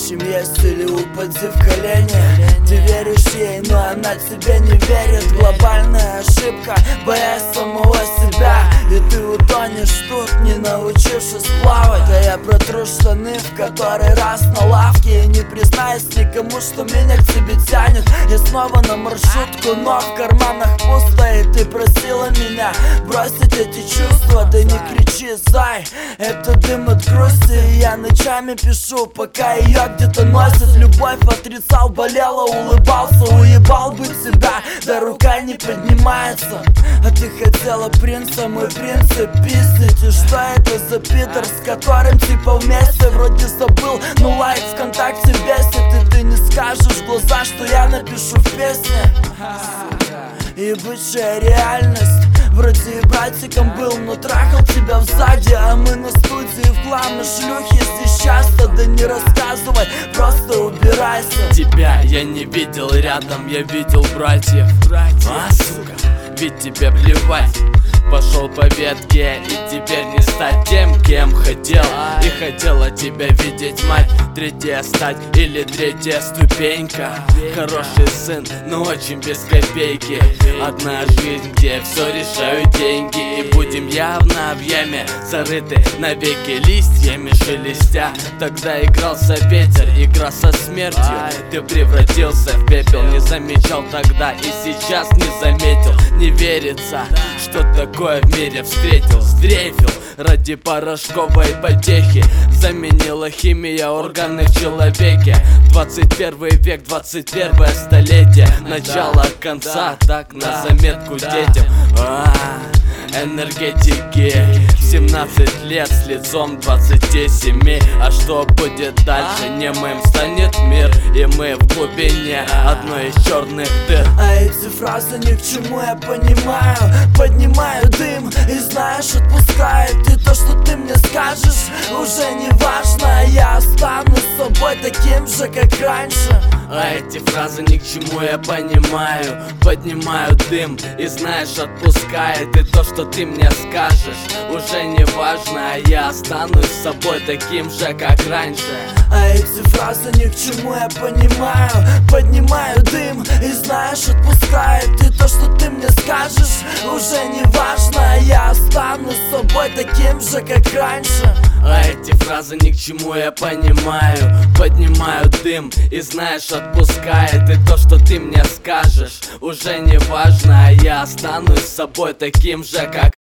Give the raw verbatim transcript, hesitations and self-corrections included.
будущем есть или упади в колени. Ты веришь ей, но она тебе не верит. Глобальная ошибка, боясь самого себя. И ты утонешь тут, не научившись плавать. А я протру штаны в который раз на лавке и не признаюсь никому, что меня к тебе тянет. И снова на маршрутку, но в карманах пусто. И ты просила меня бросить эти чувства. Да не кричи, зай, это дым от грусти. И я ночами пишу, пока ее где-то носит. Любовь отрицал, болела, улыбался, уебал бы тебя, да рука не поднимается. А ты хотела принца, мой принц, и пиздить. И что это за питер, с которым типа вместе? Вроде забыл, но лайк ВКонтакте бесит. И ты не скажешь в глаза, что я напишу в песне. И бывшая реальность. Вроде и братиком был, но трахал тебя сзади. А мы на студии в хлам, и шлюхи здесь часто. Да не рассказывай, просто убирайся. Тебя я не видел рядом, я видел братьев. А, сука, ведь тебе плевать. Пошел по ветке и теперь не стать тем, кем хотел. И хотела тебя видеть мать, третья стать или третья ступенька. Хороший сын, но очень без копейки. Одна жизнь, где все решают деньги. И будем явно в яме зарыты навеки листьями шелестя. Тогда игрался ветер, игра со смертью. Ты превратился в пепел, не замечал тогда и сейчас не заметил. Не верится, что такое в мире встретил. Сдрейфил ради порошковой потехи. Заменила химия органы в человеке. Двадцать первый век, двадцать первое столетие. Начало конца, так на заметку детям. А-а-а, энергетики. семнадцать лет с лицом двадцати семи. А что будет дальше? Немым станет мир, и мы в глубине одной из черных дыр. А эти фразы ни к чему, я понимаю. Поднимаю дым и знаешь, отпускает. И то, что ты мне скажешь, уже не важно. Я останусь с собой таким же, как раньше. А эти фразы ни к чему, я понимаю. Поднимаю дым и знаешь, отпускает. И то, что ты мне скажешь, уже не важно. А я останусь с собой таким же, как раньше. А эти фразы ни к чему, я понимаю. Поднимаю дым и знаешь, отпускает. И то, что ты мне скажешь, уже не важно. А я останусь с собой таким же, как раньше. А эти фразы ни к чему, я понимаю. Поднимаю дым и знаешь, отпускает. И то, что ты мне скажешь, уже не важно. А я останусь с собой таким же, как